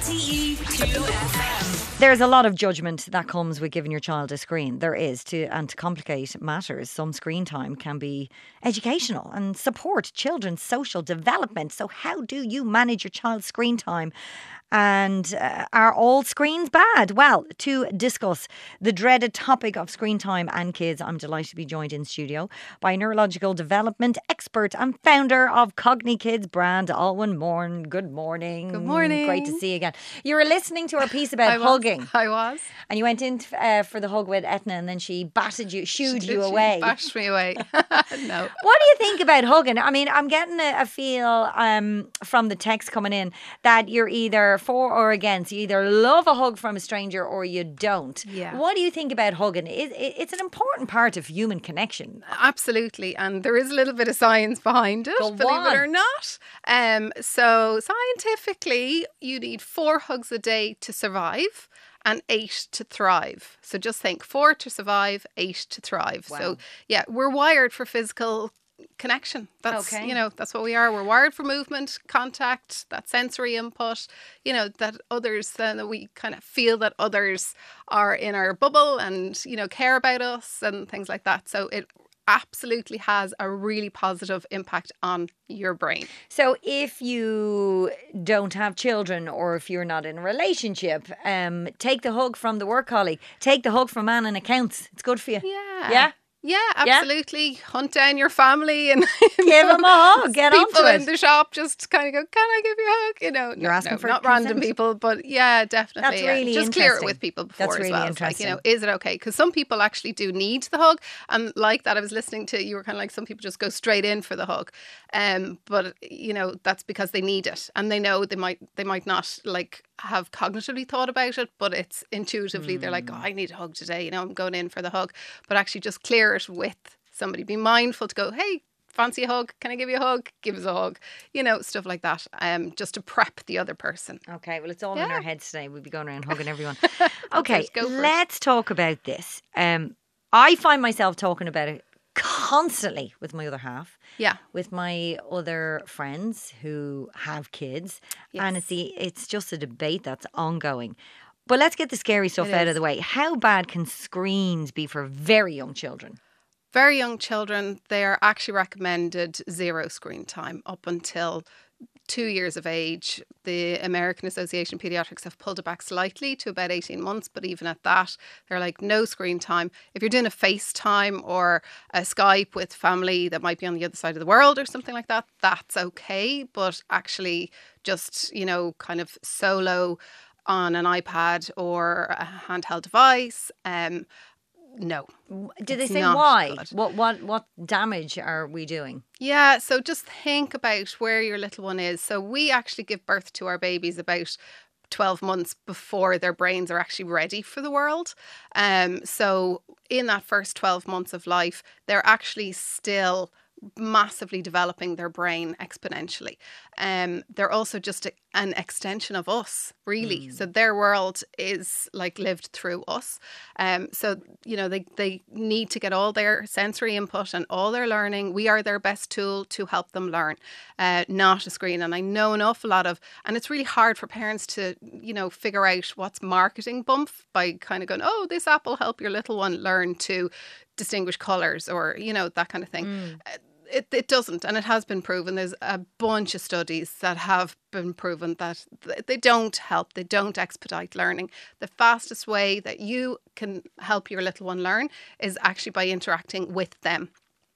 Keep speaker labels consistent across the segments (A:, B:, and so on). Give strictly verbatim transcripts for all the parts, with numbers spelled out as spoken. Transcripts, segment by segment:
A: R T E two F M.
B: There's a lot of judgment that comes with giving your child a screen. There is. To and to complicate matters, some screen time can be educational and support children's social development. So how do you manage your child's screen time? And uh, are all screens bad? Well, to discuss the dreaded topic of screen time and kids, I'm delighted to be joined in studio by neurological development expert and founder of CogniKids brand, Alwyn Morn. Good morning.
C: Good morning.
B: Great to see you again. You were listening to our piece about
C: I was,
B: hugging.
C: I was.
B: And you went in uh, for the hug with Etna, and then she batted you, shooed
C: She
B: you
C: literally
B: away.
C: Bashed me away. No.
B: What do you think about hugging? I mean, I'm getting a, a feel um, from the text coming in that you're either for or against. You either love a hug from a stranger or you don't.
C: Yeah.
B: What do you think about hugging? It, it, it's an important part of human connection.
C: Absolutely. And there is a little bit of science behind it,
B: Go
C: believe
B: on.
C: it or not. Um, so scientifically, you need four hugs a day to survive and eight to thrive. So just think four to survive, eight to thrive.
B: Wow.
C: So yeah, we're wired for physical connection. That's,
B: Okay.
C: you know, that's what we are. We're wired for movement, contact, that sensory input, you know, that others, then uh, we kind of feel that others are in our bubble and, you know, care about us and things like that. So it absolutely has a really positive impact on your brain.
B: So if you don't have children or if you're not in a relationship, um, take the hug from the work colleague. Take the hug from man in accounts. It's good for you.
C: Yeah.
B: Yeah?
C: Yeah, absolutely. Hunt down your family and you
B: Give
C: know,
B: them a hug. Get
C: people
B: onto
C: in
B: it.
C: the shop just kind of go, can I give you a hug? You know,
B: You're
C: no,
B: asking
C: no,
B: for
C: not
B: consent?
C: random people, but yeah, definitely.
B: That's
C: yeah.
B: really
C: just clear it
B: interesting.
C: with people before
B: That's really
C: as well. It's like, you know,
B: interesting.
C: is it okay? Because some people actually do need the hug, and like that, I was listening to you were kind of like some people just go straight in for the hug, um, but you know that's because they need it, and they know they might they might not like have cognitively thought about it, but it's intuitively they're like, oh, I need a hug today. You know, I'm going in for the hug, but actually just clear it with somebody. Be mindful to go, hey, fancy a hug? Can I give you a hug? Give us a hug. You know, stuff like that. Um, just to prep the other person.
B: Okay, well, it's all in
C: Yeah.
B: our heads today. We'll be going around hugging everyone. Okay,
C: it, go for it.
B: let's talk about this. Um, I find myself talking about it constantly with my other half,
C: Yeah.
B: with my other friends who have kids, and
C: Yes.
B: it's the, it's just a debate that's ongoing. But let's get the scary stuff
C: It
B: out of
C: is.
B: the way. How bad can screens be for very young children?
C: Very young children, they are actually recommended zero screen time up until two years of age. The American Association of Pediatrics have pulled it back slightly to about eighteen months, but even at that, they're like no screen time. If you're doing a FaceTime or a Skype with family that might be on the other side of the world or something like that, that's okay. But actually just, you know, kind of solo on an iPad or a handheld device, um, no.
B: Did they
C: It's
B: say
C: not
B: why?
C: good.
B: What what what damage are we doing?
C: Yeah, so just think about where your little one is. So we actually give birth to our babies about twelve months before their brains are actually ready for the world. Um, so in that first twelve months of life, they're actually still massively developing their brain exponentially. Um, they're also just a, an extension of us, really. So their world is like lived through us. Um, so, you know, they, they need to get all their sensory input and all their learning. We are their best tool to help them learn, uh, not a screen. And I know an awful lot of, and it's really hard for parents to, you know, figure out what's marketing bump by kind of going, oh, this app will help your little one learn to distinguish colours or, you know, that kind of thing. Uh, It, it doesn't, and it has been proven. There's a bunch of studies that have been proven that th- they don't help, they don't expedite learning. The fastest way that you can help your little one learn is actually by interacting with them.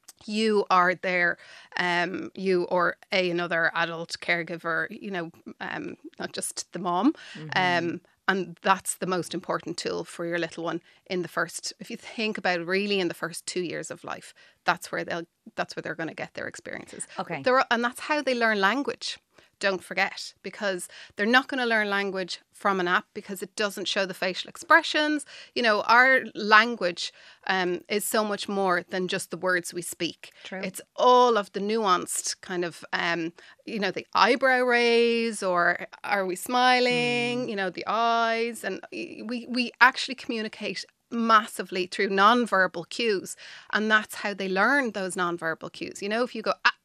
C: You are there, um, you or a another adult caregiver, you know, um, not just the mom. Um, and that's the most important tool for your little one in the first, if you think about it, really in the first two years of life. That's where they'll, that's where they're going to get their experiences.
B: Okay.
C: They're, and that's how they learn language. Don't forget, because they're not going to learn language from an app because it doesn't show the facial expressions. You know, our language um, is so much more than just the words we speak.
B: True.
C: It's all of the nuanced kind of, um, you know, the eyebrow raise or are we smiling,
B: Mm.
C: you know, the eyes. And we, we actually communicate massively through non-verbal cues, and that's how they learn those non-verbal cues. You know, if you go ah,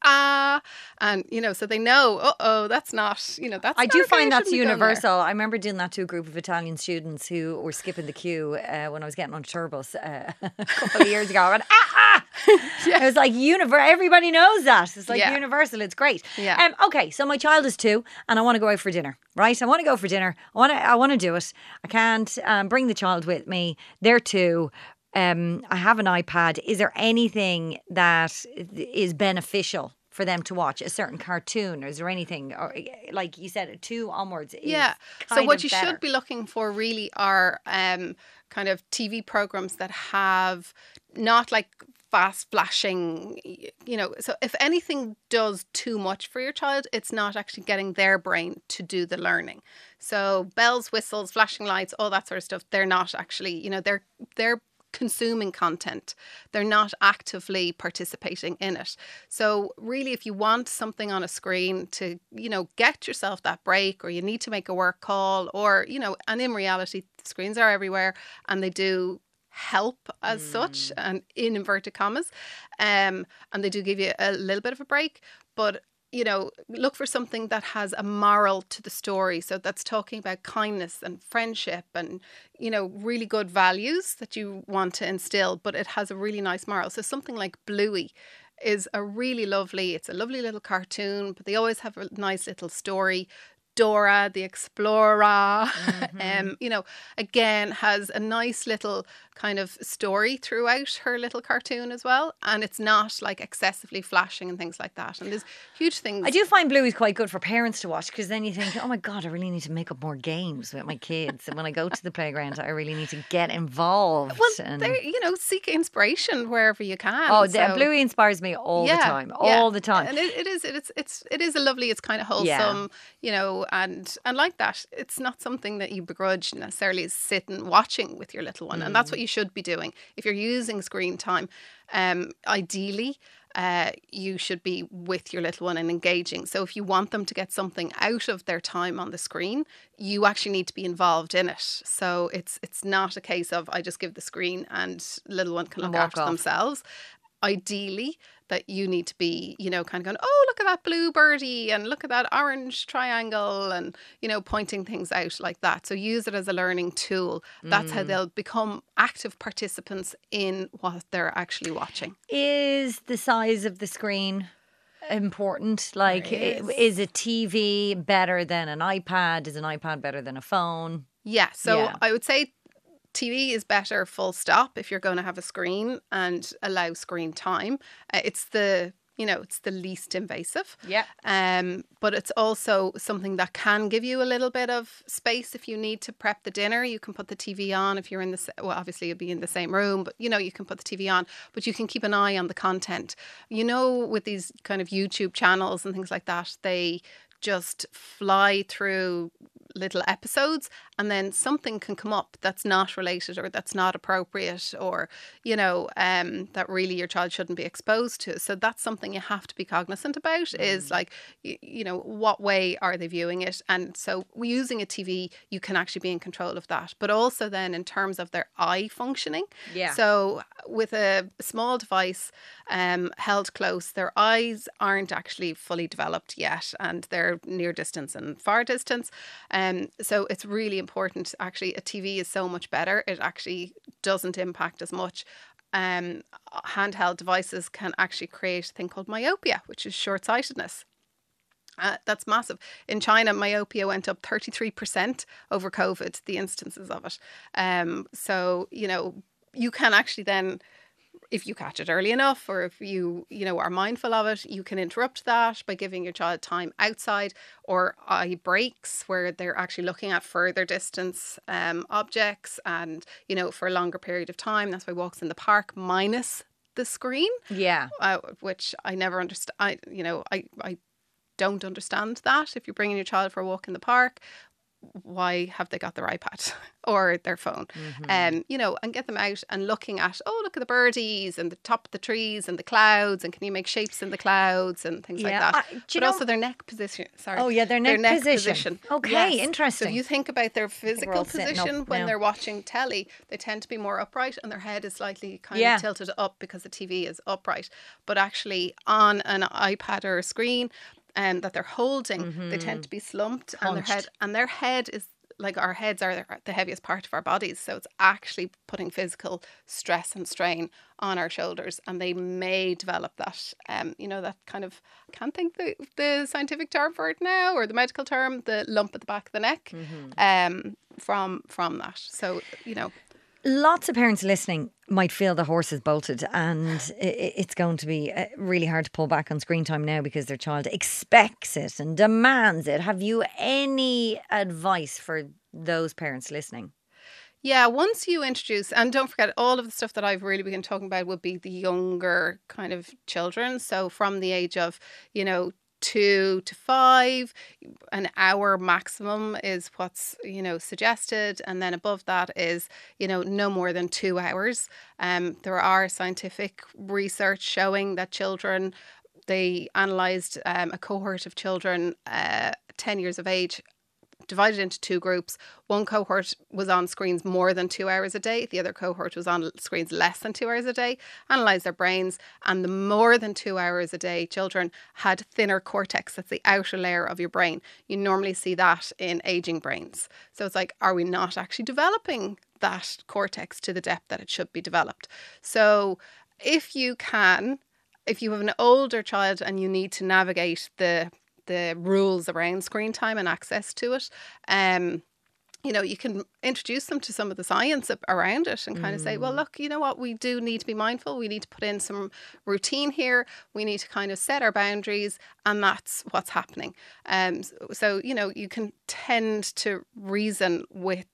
C: ah, and you know, so they know, uh oh, that's not, you know, that's.
B: I
C: not
B: do
C: okay,
B: find that's
C: shouldn't be going there.
B: universal. I remember doing that to a group of Italian students who were skipping the queue uh, when I was getting on a turbus uh, a couple of years ago. I went, ah, ah!
C: Yeah.
B: It was like, univer- everybody knows that. It's like
C: Yeah.
B: universal. It's great.
C: Yeah.
B: Um, okay, so my child is two and I want to go out for dinner, right? I want to go for dinner. I want to I want to do it. I can't um, bring the child with me. They're two. Um, I have an iPad. Is there anything that is beneficial for them to watch? A certain cartoon? Or is there anything, or like you said, two onwards? Is
C: Yeah. So
B: kind
C: what
B: of
C: you
B: better.
C: should be looking for really are um, kind of T V programs that have not like fast flashing, y- you know. So if anything does too much for your child, it's not actually getting their brain to do the learning. So bells, whistles, flashing lights, all that sort of stuff, they're not actually, you know, they're they're consuming content. They're not actively participating in it. So really, if you want something on a screen to, you know, get yourself that break, or you need to make a work call, or, you know, and in reality, screens are everywhere and they do help as such, and in inverted commas, um, and they do give you a little bit of a break, but you know, look for something that has a moral to the story. So that's talking about kindness and friendship and, you know, really good values that you want to instill, but it has a really nice moral. So something like Bluey is a really lovely, it's a lovely little cartoon, but they always have a nice little story. Dora the Explorer,
B: Mm-hmm.
C: um, you know, again, has a nice little kind of story throughout her little cartoon as well. And it's not like excessively flashing and things like that. And there's huge things.
B: I do find Bluey's quite good for parents to watch, because then you think, oh my God, I really need to make up more games with my kids. And when I go to the playground, I really need to get involved.
C: Well,
B: and
C: there, you know, seek inspiration wherever you can.
B: Oh, the,
C: So-
B: Bluey inspires me all
C: Yeah,
B: the time,
C: yeah.
B: all the time.
C: And it, it is, it's, it's, it is a lovely, it's kind of wholesome,
B: Yeah.
C: you know, and, and like that, it's not something that you begrudge necessarily sitting watching with your little one. And that's
B: Mm.
C: what you should be doing. If you're using screen time, um, ideally, uh, you should be with your little one and engaging. So if you want them to get something out of their time on the screen, you actually need to be involved in it. So it's, it's not a case of I just give the screen and little one can
B: And
C: look
B: walk
C: after
B: off.
C: themselves. Ideally, that you need to be, you know, kind of going, oh, look at that blue birdie and look at that orange triangle, and, you know, pointing things out like that. So use it as a learning tool. That's
B: Mm.
C: how they'll become active participants in what they're actually watching.
B: Is the size of the screen important? Like,
C: There
B: i-
C: is.
B: is a T V better than an iPad? Is an iPad better than a phone?
C: Yeah. So
B: Yeah.
C: I would say T V is better full stop if you're going to have a screen and allow screen time. Uh, it's the, you know, it's the least invasive.
B: Yeah.
C: Um, but it's also something that can give you a little bit of space if you need to prep the dinner. You can put the T V on if you're in the, s- well, obviously you'll be in the same room, but you know, you can put the T V on, but you can keep an eye on the content. You know, with these kind of YouTube channels and things like that, they just fly through little episodes, and then something can come up that's not related or that's not appropriate, or, you know, um, that really your child shouldn't be exposed to. So that's something you have to be cognizant about, is like, you, you know, what way are they viewing it? And so using a T V, you can actually be in control of that. But also then in terms of their eye functioning.
B: Yeah.
C: So with a small device um, held close, their eyes aren't actually fully developed yet, and they're near distance and far distance. Um, so it's really important. Actually, a T V is so much better. It actually doesn't impact as much. Um, handheld devices can actually create a thing called myopia, which is short-sightedness. Uh, that's massive. In China, myopia went up thirty-three percent over COVID, the instances of it. Um, so, you know, you can actually then, if you catch it early enough, or if you, you know, are mindful of it, you can interrupt that by giving your child time outside, or eye breaks where they're actually looking at further distance um, objects, and, you know, for a longer period of time. That's why walks in the park minus the screen,
B: Yeah.
C: uh, which I never understand. I, you know, I, I don't understand that. If you're bringing your child for a walk in the park, why have they got their iPad or their phone?
B: Mm-hmm.
C: Um, you know, and get them out and looking at, oh, look at the birdies and the top of the trees and the clouds, and can you make shapes in the clouds and things
B: Yeah.
C: like that.
B: I- do you
C: but
B: know-
C: also their neck position. Sorry.
B: Oh, yeah, their neck position. Okay,
C: Yes.
B: interesting.
C: So if you think about their
B: we're
C: physical
B: all sitting up
C: position when
B: now.
C: they're watching telly, they tend to be more upright and their head is slightly kind
B: Yeah.
C: of tilted up because the T V is upright. But actually on an iPad or a screen um, that they're holding, they tend to be slumped, and their
B: Mm-hmm. Hunched.
C: head and their head is like, our heads are the heaviest part of our bodies, so it's actually putting physical stress and strain on our shoulders, and they may develop that um you know that kind of, I can't think the the scientific term for it now, or the medical term, the lump at the back of the neck, um from from that. So, you know,
B: Lots of parents listening might feel the horse is bolted, and i- i- it's going to be uh, really hard to pull back on screen time now because their child expects it and demands it. Have you any advice for those parents listening?
C: yeah, once you introduce, and don't forget, all of the stuff that I've really been talking about would be the younger kind of children. So from the age of, you know, two to five, an hour maximum is what's, you know, suggested. And then above that is, you know, no more than two hours. Um, there are scientific research showing that children, they analysed um, a cohort of children uh, ten years of age, divided into two groups. One cohort was on screens more than two hours a day. The other cohort was on screens less than two hours a day. Analysed their brains, and the more than two hours a day children had thinner cortex. That's the outer layer of your brain. You normally see that in aging brains. So it's like, are we not actually developing that cortex to the depth that it should be developed? So if you can, if you have an older child and you need to navigate the the rules around screen time and access to it, um, you know, you can introduce them to some of the science ab- around it and kind of say, well, look, you know what, we do need to be mindful. We need to put in some routine here. We need to kind of set our boundaries, and that's what's happening. Um, so, so, you know, you can tend to reason with,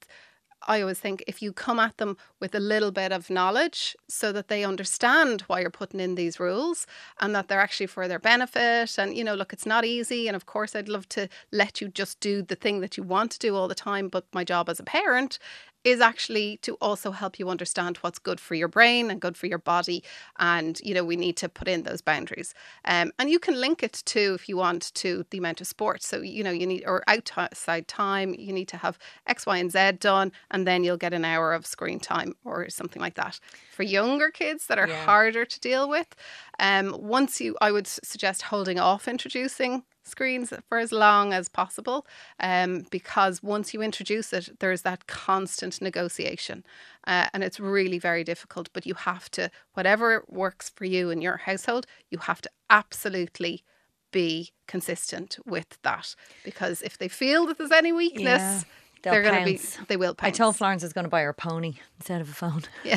C: I always think, if you come at them with a little bit of knowledge so that they understand why you're putting in these rules and that they're actually for their benefit. And, you know, look, it's not easy. And of course, I'd love to let you just do the thing that you want to do all the time. But my job as a parent is actually to also help you understand what's good for your brain and good for your body. And, you know, we need to put in those boundaries. Um, and you can link it to, if you want, to the amount of sport. So, you know, you need, or outside time, you need to have X, Y, and Z done, and then you'll get an hour of screen time or something like that. For younger kids that are
B: Yeah.
C: harder to deal with, um, once you, I would s- suggest holding off introducing screens for as long as possible, um, because once you introduce it, there's that constant negotiation, uh, and it's really very difficult. But you have to, whatever works for you in your household, you have to absolutely be consistent with that, because if they feel that there's any weakness,
B: Yeah, they'll
C: they're going to be,
B: pounce.
C: they will
B: I
C: pounce.
B: told Florence I was going to buy her a pony instead of a phone.
C: yeah,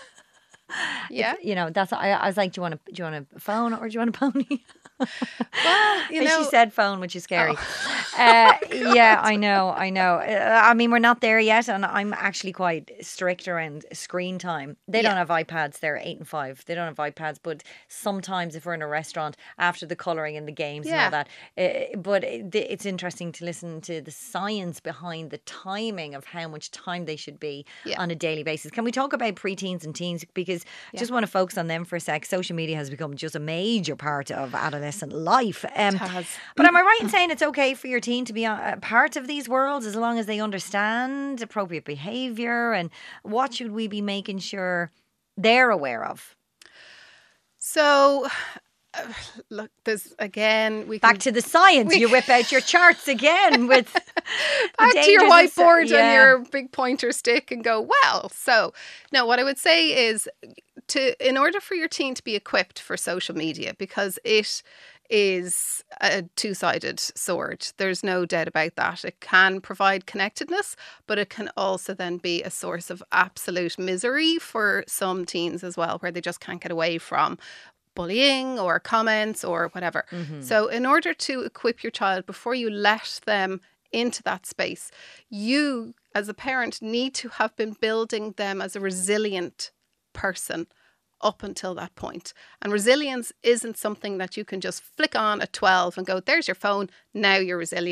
C: yeah.
B: You know, that's I, I was like, do you want a do you want a phone or do you want a pony?
C: Well, you
B: And
C: know, Oh.
B: she said phone, which is scary. uh, yeah, I know, I know. Uh, I mean, we're not there yet, and I'm actually quite strict around screen time. They don't
C: Yeah.
B: have iPads; they're eight and five. They don't have iPads, but sometimes if we're in a restaurant after the colouring and the games and
C: Yeah.
B: all that, uh, but it, it's interesting to listen to the science behind the timing of how much time they should be
C: Yeah.
B: on a daily basis. Can we talk about preteens and teens? Because I just want to focus on them for a sec. Social media has become just a major part of adolescent life. Um,
C: has.
B: but am I right in saying it's okay for your teen to be a a part of these worlds as long as they understand appropriate behaviour, and what should we be making sure they're aware of?
C: So, uh, look, there's again, we
B: Back
C: can
B: to the science. You whip out your charts again with the
C: back to your
B: dangers of sa-
C: whiteboard
B: yeah.
C: and your big pointer stick and go, well, so no, what I would say is to, in order for your teen to be equipped for social media, because it is a two-sided sword. There's no doubt about that. It can provide connectedness, but it can also then be a source of absolute misery for some teens as well, where they just can't get away from bullying or comments or whatever. So in order to equip your child before you let them into that space, you as a parent need to have been building them as a resilient person up until that point. And resilience isn't something that you can just flick on at twelve and go, there's your phone, now you're resilient,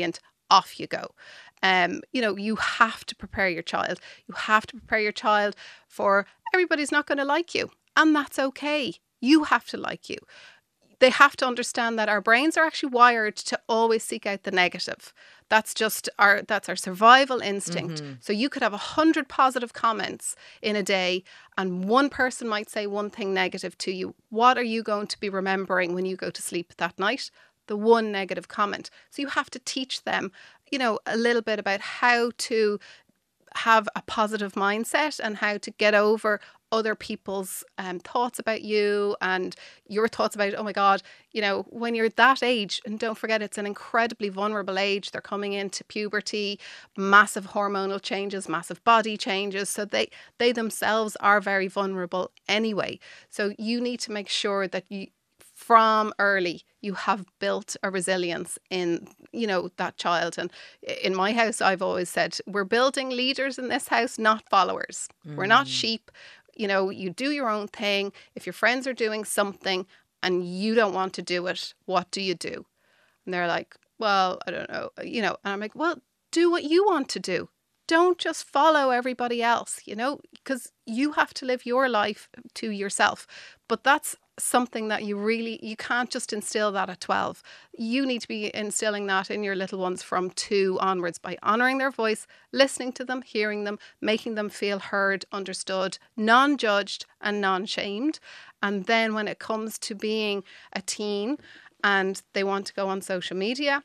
C: off you go. Um, you know, you have to prepare your child. You have to prepare your child for everybody's not going to like you. And that's okay. You have to like you. They have to understand that our brains are actually wired to always seek out the negative. That's just our, that's our survival instinct. Mm-hmm. So you could have a hundred positive comments in a day and one person might say one thing negative to you. What are you going to be remembering when you go to sleep that night? The one negative comment. So you have to teach them, you know, a little bit about how to have a positive mindset and how to get over other people's um, thoughts about you and your thoughts about, oh my God, you know, when you're that age, and don't forget, it's an incredibly vulnerable age. They're coming into puberty, massive hormonal changes, massive body changes. So they, they themselves are very vulnerable anyway. So you need to make sure that you, from early, you have built a resilience in, you know, that child. And in my house, I've always said, we're building leaders in this house, not followers. Mm. We're not sheep. You know, you do your own thing. If your friends are doing something and you don't want to do it, what do you do? And they're like, well, I don't know, you know, and I'm like, well, do what you want to do. Don't just follow everybody else, you know, because you have to live your life to yourself. But that's something that you really, you can't just instill that at twelve. You need to be instilling that in your little ones from two onwards by honouring their voice, listening to them, hearing them, making them feel heard, understood, non-judged and non-shamed. And then when it comes to being a teen and they want to go on social media,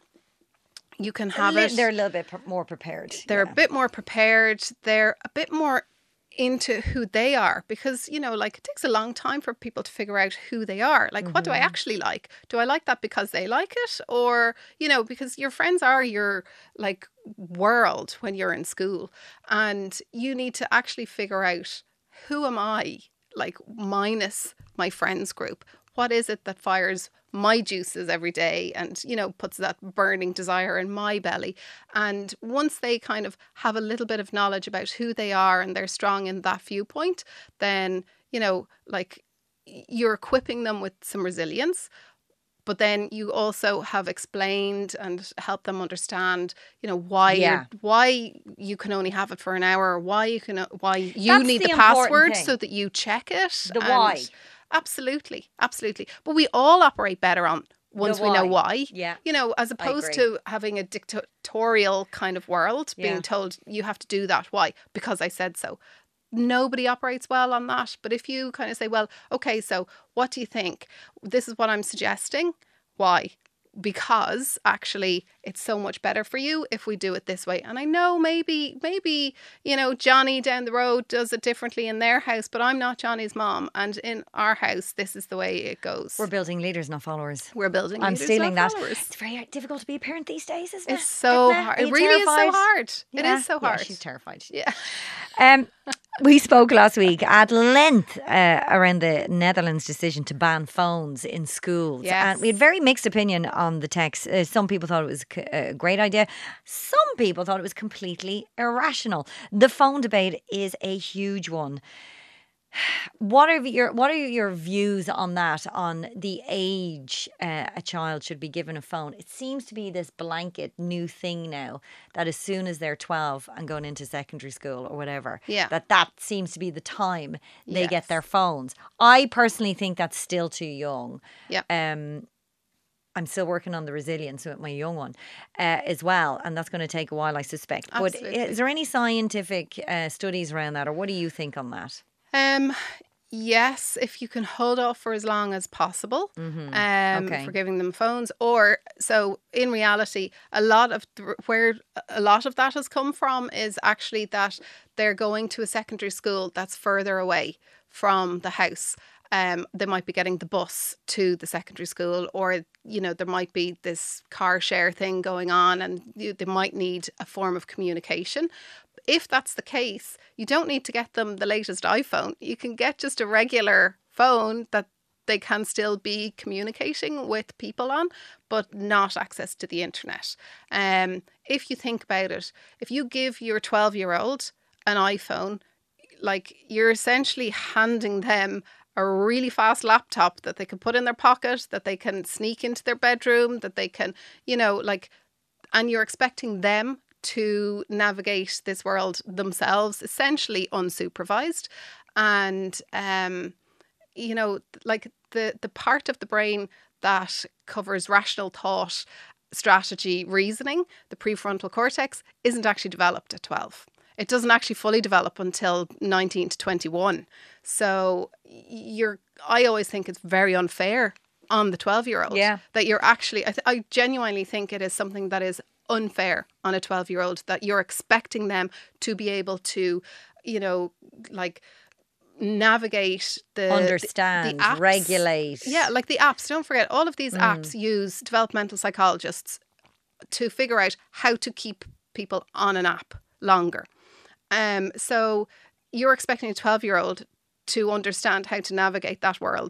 C: you can have
B: li-
C: it.
B: They're a little bit pr- more prepared.
C: They're
B: yeah.
C: a bit more prepared. They're a bit more into who they are, because, you know, like, it takes a long time for people to figure out who they are. Like, mm-hmm. what do I actually like? Do I like that because they like it? Or, you know, because your friends are your, like, world when you're in school. And you need to actually figure out, who am I, like, minus my friends group? What is it that fires my juices every day and, you know, puts that burning desire in my belly? And once they kind of have a little bit of knowledge about who they are and they're strong in that viewpoint, then, you know, like, you're equipping them with some resilience. But then you also have explained and helped them understand, you know, why
B: yeah.
C: you're, why you can only have it for an hour, or why you can why you
B: That's
C: need
B: the
C: the password
B: thing.
C: so that you check it.
B: The
C: and
B: why.
C: Absolutely, absolutely. But we all operate better on once we know why.
B: Yeah.
C: You know, as opposed to having a dictatorial kind of world, being
B: yeah.
C: told you have to do that. Why? Because I said so. Nobody operates well on that. But if you kind of say, well, okay, so what do you think? This is what I'm suggesting. Why? Because actually it's so much better for you if we do it this way. And I know maybe, maybe, you know, Johnny down the road does it differently in their house, but I'm not Johnny's mom. And in our house, this is the way it goes.
B: We're building leaders, not followers.
C: We're building
B: I'm
C: leaders,
B: stealing
C: not
B: that.
C: followers.
B: It's very difficult to be a parent these days, isn't it?
C: It's so
B: isn't it?
C: hard.
B: Are
C: It
B: you
C: really
B: terrified?
C: is so hard.
B: Yeah.
C: It is so hard.
B: Yeah, she's terrified.
C: Yeah.
B: Um, we spoke last week at length uh, around the Netherlands decision to ban phones in schools.
C: Yes.
B: And we had very mixed opinion on the text. Uh, some people thought it was a great idea. Some people thought it was completely irrational. The phone debate is a huge one. What are your What are your views on that? On the age uh, a child should be given a phone? It seems to be this blanket new thing now that as soon as they're twelve and going into secondary school or whatever,
C: yeah.
B: that that seems to be the time they
C: yes.
B: get their phones. I personally think that's still too young.
C: Yeah.
B: Um. I'm still working on the resilience with my young one uh, as well, and that's going to take a while, I suspect.
C: Absolutely.
B: But is there any scientific uh, studies around that, or what do you think on that?
C: Um, yes, if you can hold off for as long as possible,
B: mm-hmm.
C: um,
B: okay.
C: for giving them phones, or so in reality, a lot of th- where a lot of that has come from is actually that they're going to a secondary school that's further away from the house. Um, they might be getting the bus to the secondary school, or, you know, there might be this car share thing going on, and you, they might need a form of communication. If that's the case, you don't need to get them the latest iPhone. You can get just a regular phone that they can still be communicating with people on, but not access to the internet. Um, if you think about it, if you give your twelve-year-old an iPhone, like, you're essentially handing them a really fast laptop that they can put in their pocket, that they can sneak into their bedroom, that they can, you know, like, and you're expecting them to navigate this world themselves, essentially unsupervised. And, um, you know, like the, the part of the brain that covers rational thought, strategy, reasoning, the prefrontal cortex, isn't actually developed at twelve. It doesn't actually fully develop until nineteen to twenty-one. So you're, I always think it's very unfair on the twelve-year-old.
B: Yeah.
C: That you're actually, I, th- I genuinely think it is something that is unfair on a twelve-year-old, that you're expecting them to be able to, you know, like navigate the
B: Understand,
C: the, the apps.
B: regulate.
C: Yeah, like the apps. Don't forget, all of these
B: Mm.
C: apps use developmental psychologists to figure out how to keep people on an app longer. Um, so you're expecting a twelve-year-old to understand how to navigate that world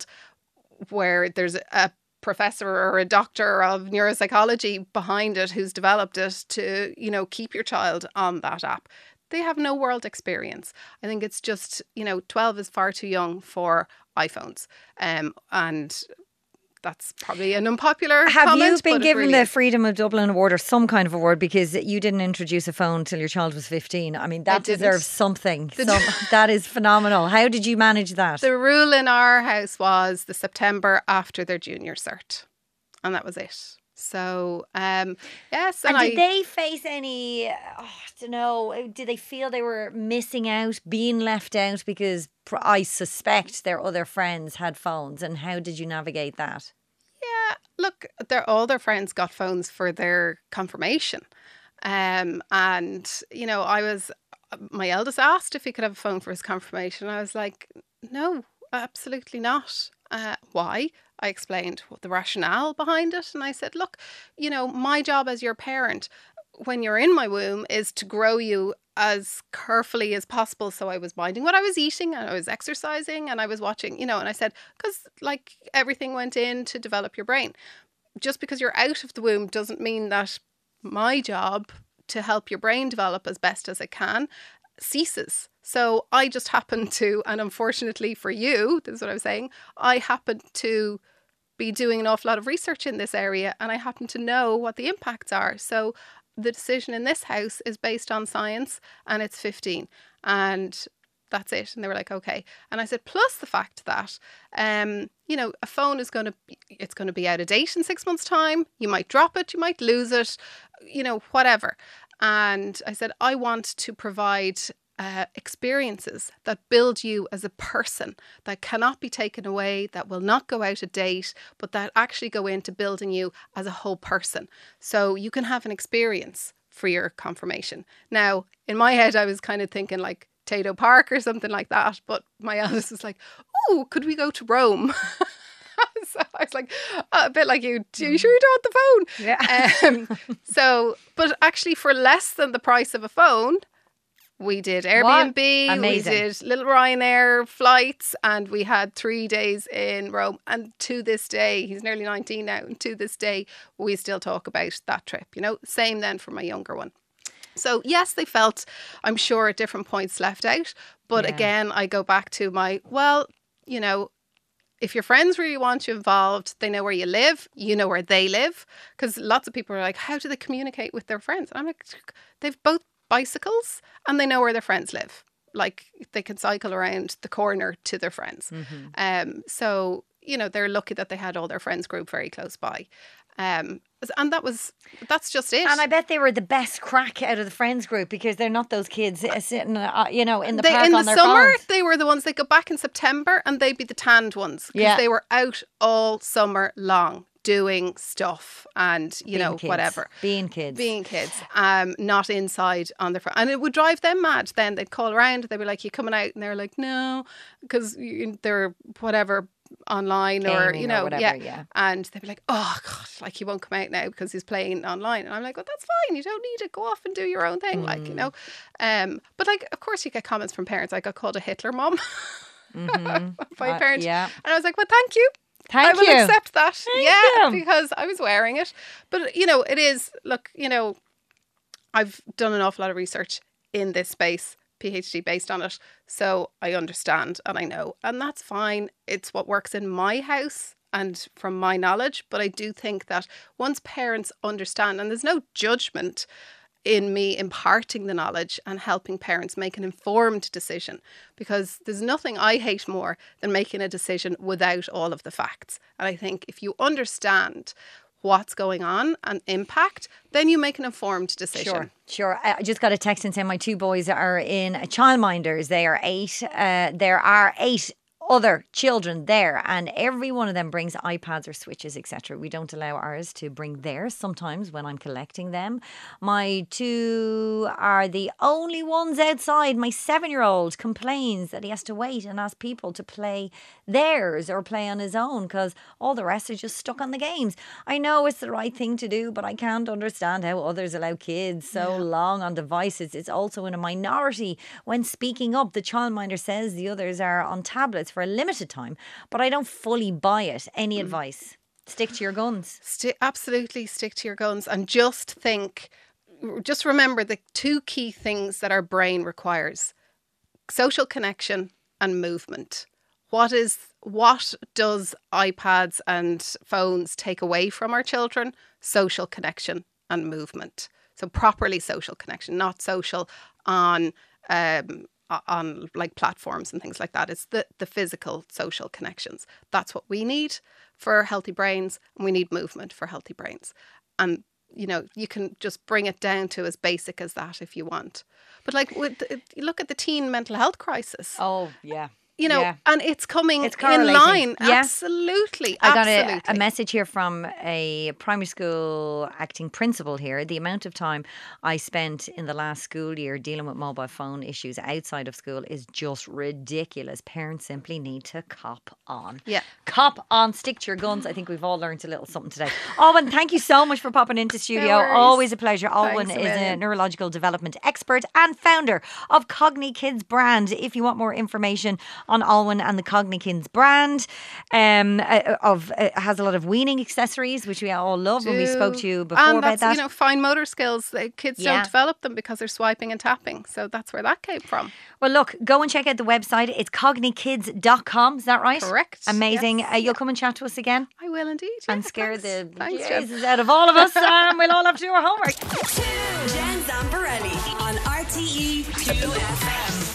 C: where there's a professor or a doctor of neuropsychology behind it who's developed it to, you know, keep your child on that app. They have no world experience. I think it's just, you know, twelve is far too young for iPhones. Um, and that's probably an unpopular
B: Have
C: comment.
B: you been
C: but it
B: given
C: really
B: the
C: is.
B: Freedom of Dublin Award or some kind of award because you didn't introduce a phone till your child was fifteen? I mean, that
C: didn't.
B: deserves something.
C: The-
B: Some, that is phenomenal. How did you manage that?
C: The rule in our house was the September after their junior cert. And that was it. So, um, yes.
B: And
C: And,
B: did
C: I,
B: they face any, oh, I don't know, did they feel they were missing out, being left out? Because pr- I suspect their other friends had phones. And how did you navigate that?
C: yeah, look, their, all their friends got phones for their confirmation. Um, and, you know, I was, my eldest asked if he could have a phone for his confirmation. I was like, no, absolutely not. Uh, why? I explained what the rationale behind it. And I said, look, you know, my job as your parent when you're in my womb is to grow you as carefully as possible. So I was minding what I was eating and I was exercising and I was watching, you know, and I said, because like everything went in to develop your brain. Just because you're out of the womb doesn't mean that my job to help your brain develop as best as it can ceases. So I just happen to, and unfortunately for you, this is what I was saying, I happen to be doing an awful lot of research in this area and I happen to know what the impacts are. So the decision in this house is based on science and it's fifteen and that's it. And they were like, okay. And I said, plus the fact that, um, you know, a phone is going to, it's going to be out of date in six months time. You might drop it, you might lose it, you know, whatever. And I said, I want to provide uh, experiences that build you as a person, that cannot be taken away, that will not go out of date, but that actually go into building you as a whole person. So you can have an experience for your confirmation. Now, in my head, I was kind of thinking like Tato Park or something like that. But my eldest was like, oh, could we go to Rome? So I was like, oh, a bit like you, are you sure you don't want the phone?
B: Yeah.
C: Um, so, but actually for less than the price of a phone, we did Airbnb, we
B: Amazing.
C: did little Ryanair flights, and we had three days in Rome. And to this day, he's nearly nineteen now, and to this day, we still talk about that trip, you know, same then for my younger one. So yes, they felt, I'm sure, at different points left out. But
B: Yeah.
C: again, I go back to my, well, you know, if your friends really want you involved, they know where you live, you know where they live. Because lots of people are like, how do they communicate with their friends? And I'm like, they've both bicycles and they know where their friends live. Like they can cycle around the corner to their friends.
B: Mm-hmm.
C: Um, so, you know, they're lucky that they had all their friends group very close by. Um, and that was, that's just it.
B: And I bet they were the best crack out of the friends group because they're not those kids uh, sitting, uh, you know, in the
C: They,
B: park
C: in
B: on
C: the
B: their
C: summer,
B: phones.
C: they were the ones that go back in September and they'd be the tanned ones because
B: Yeah.
C: they were out all summer long doing stuff and, you
B: Being
C: know,
B: kids.
C: whatever.
B: Being kids.
C: Being kids, um, not inside on their front. And it would drive them mad. Then they'd call around. They'd be like, you coming out? And they're like, no, because they're whatever online or,
B: Gaming
C: you
B: or
C: know,
B: whatever,
C: yeah.
B: yeah.
C: And they'd be like, oh, God, like he won't come out now because he's playing online. And I'm like, well, that's fine. You don't need to go off and do your own thing. Mm. Like, you know, um, but like, of course you get comments from parents. I got called a Hitler mom
B: Mm-hmm.
C: by a
B: Uh,
C: parent.
B: yeah.
C: And I was like, well, thank you.
B: Thank
C: I will
B: you.
C: accept that.
B: Thank
C: yeah,
B: you.
C: because I was wearing it. But, you know, it is, look, you know, I've done an awful lot of research in this space, PhD based on it. So I understand and I know. And that's fine. It's what works in my house. and from my knowledge, but I do think that once parents understand, and there's no judgment in me imparting the knowledge and helping parents make an informed decision, because there's nothing I hate more than making a decision without all of the facts. And I think if you understand what's going on and impact, then you make an informed decision.
B: Sure, sure. I just got a text in saying my two boys are in childminders. They are eight. Uh, there are eight other children there, and every one of them brings iPads or Switches, et cetera. We don't allow ours to bring theirs sometimes when I'm collecting them. My two are the only ones outside. My seven-year-old complains that he has to wait and ask people to play theirs or play on his own because all the rest are just stuck on the games. I know it's the right thing to do, but I can't understand how others allow kids so yeah. long on devices. It's also in a minority when speaking up. The childminder says the others are on tablets for a limited time, but I don't fully buy it. Any mm. advice? Stick to your guns.
C: St- absolutely stick to your guns, and just think, just remember the two key things that our brain requires: social connection and movement. What is what does iPads and phones take away from our children? Social connection and movement. So properly social connection, not social on um on like platforms and things like that. It's the, the physical social connections. That's what we need for healthy brains, and we need movement for healthy brains. And, you know, you can just bring it down to as basic as that if you want. But like, with the, you look at the teen mental health crisis.
B: Oh, yeah.
C: You know,
B: yeah.
C: and it's coming
B: it's
C: in line.
B: Yeah.
C: Absolutely.
B: I got
C: absolutely.
B: A, a message here from a primary school acting principal here. The amount of time I spent in the last school year dealing with mobile phone issues outside of school is just ridiculous. Parents simply need to cop on.
C: Yeah.
B: Cop on, stick to your guns. I think we've all learned a little something today. Alwyn, thank you so much for popping into studio.
C: No worries.
B: Always a pleasure. Alwyn
C: Thanks a
B: is a
C: million.
B: neurological development expert and founder of Cogni Kids brand. If you want more information on Alwyn and the Cogni Kids brand, um, uh, of uh, has a lot of weaning accessories, which we all love.
C: Do.
B: When we spoke to you before
C: and
B: about
C: that's,
B: that.
C: you know, fine motor skills. The kids
B: Yeah.
C: don't develop them because they're swiping and tapping. So that's where that came from.
B: Well, look, go and check out the website. It's cogni kids dot com. Is that right?
C: Correct.
B: Amazing.
C: Yes.
B: Uh, you'll come and chat to us again
C: I will indeed. Yeah,
B: and scare
C: thanks.
B: the
C: Thanks, Jen.
B: Jesus out of all of us, and we'll all have to do our homework.
A: Jen Zamparelli on R T E two F M.